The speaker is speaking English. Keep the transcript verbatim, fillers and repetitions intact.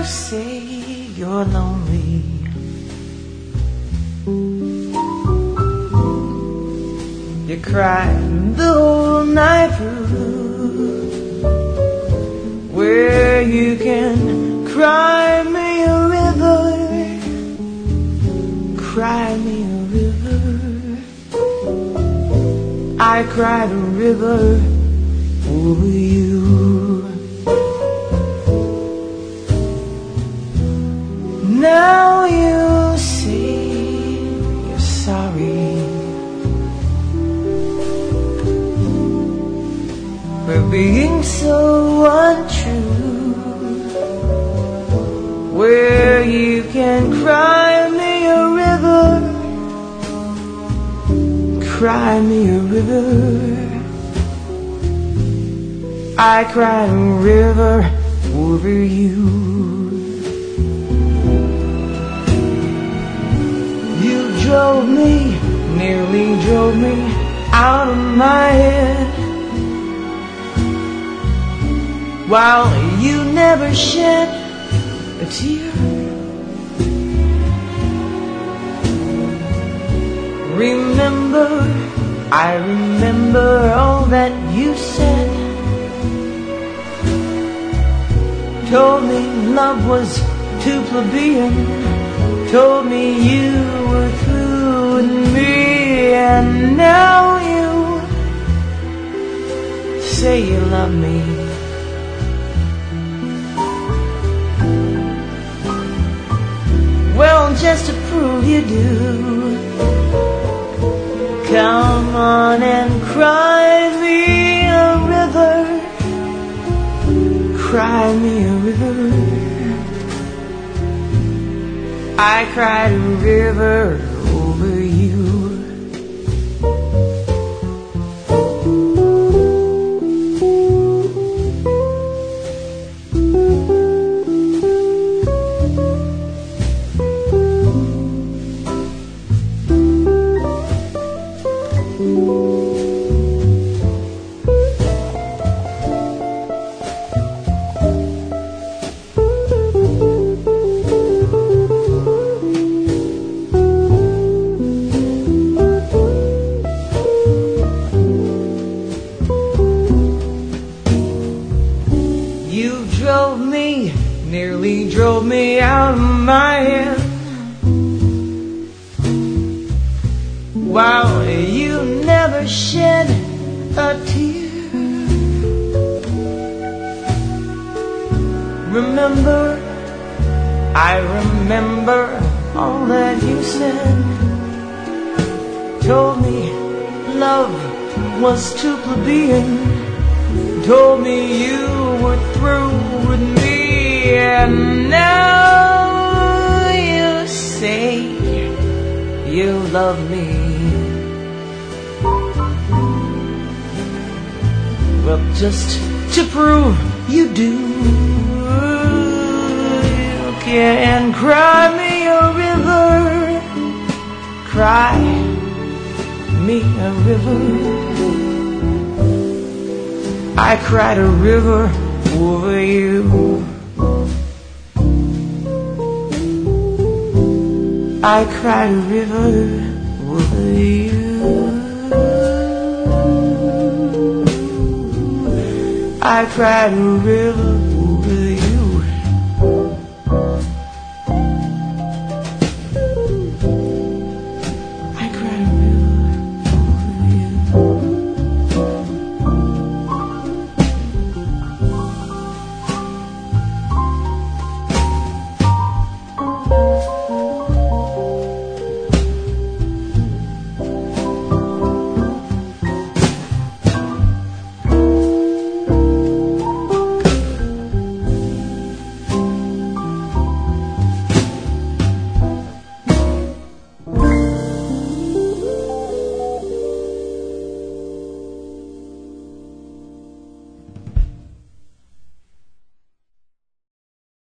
say you're lonely, you cried the whole night through, where you can cry me a river, cry me a river. I cried a river over you. Now you say you're sorry for being so untrue, where you can cry me a river, cry me a river. I cried a river over you. You drove me, nearly drove me out of my head, while you never shed a tear. Remember, I remember all that you said. Told me love was too plebeian, told me you were through with me, and now you say you love me. Well, just to prove you do, come on and cry me a river, cry me a river. I cried a river over you. You drove me, nearly drove me out of my head, while you never shed a tear. Remember, I remember all that you said. Told me love was too plebeian, told me you were through with me, and now you say you love me. Well, just to prove you do, you can cry me a river, cry me a river. I cried a river over you. I cried a river over you. I cried a river